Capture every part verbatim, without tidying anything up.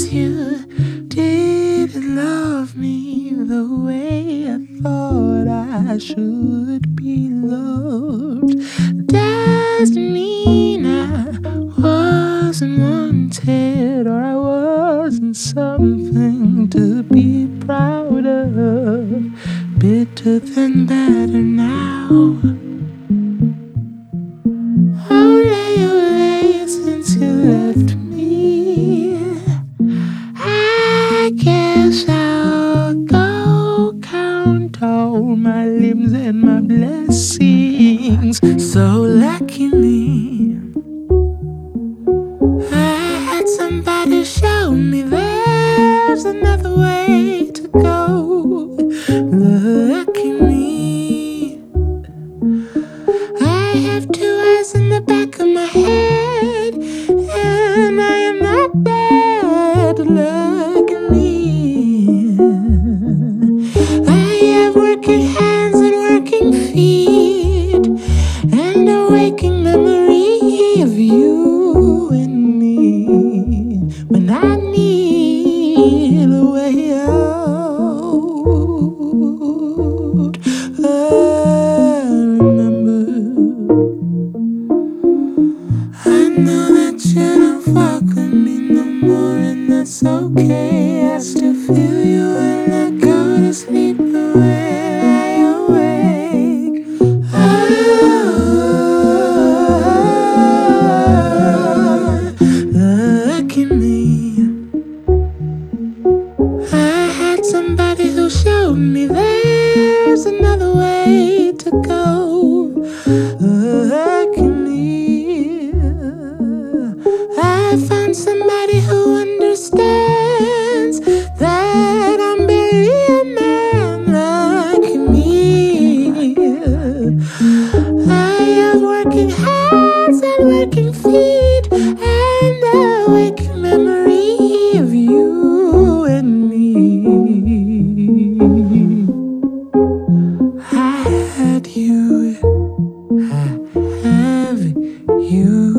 Cause you didn't love me the way I thought I should be loved. Doesn't mean I wasn't wanted or I wasn't something to be proud of. Bitter than better now. Olay, olay, since you left me, I guess I'll go count all my limbs and my blessings. So lucky me, I had somebody show me there's another way to go. Lucky me, I have two eyes in the back of my head, and I am not dead. Lucky me, I have working hands and working feet, and a waking memory of you and me when I need a way out. I remember, I know that you don't fuck with me no more, and that's okay. I still feel you when I go to sleep, but when I awake, oh, lucky me, I had somebody who showed me there's another way to go. Lucky me, I found somebody who understands that I'm barely a man. Lucky me, I have working hands and working feet, and a waking memory of you and me. I had you, I have you.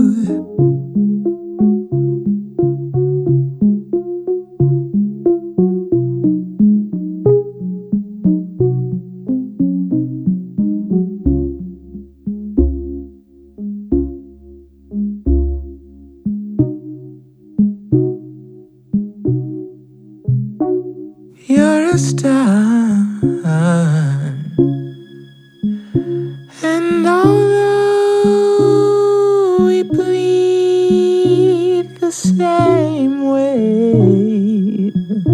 You're a star, and although we bleed the same way,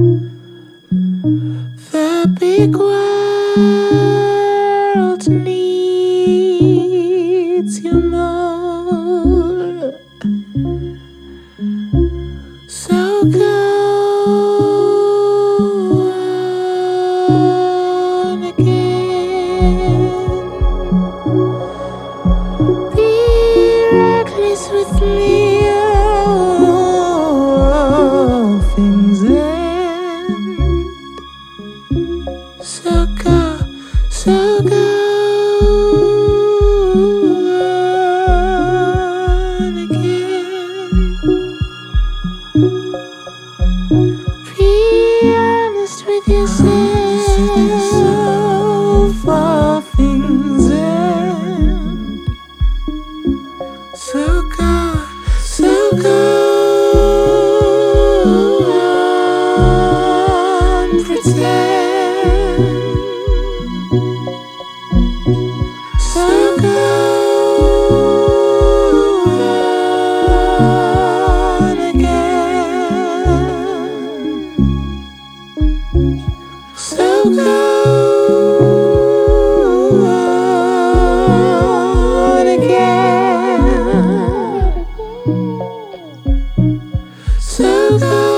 the big world needs you more. So go on again. Be reckless with me, oh, things end. So go, so go on again. Be honest with yourself, all things end. So go, so go on, pretend. So go on again. So go on again. So go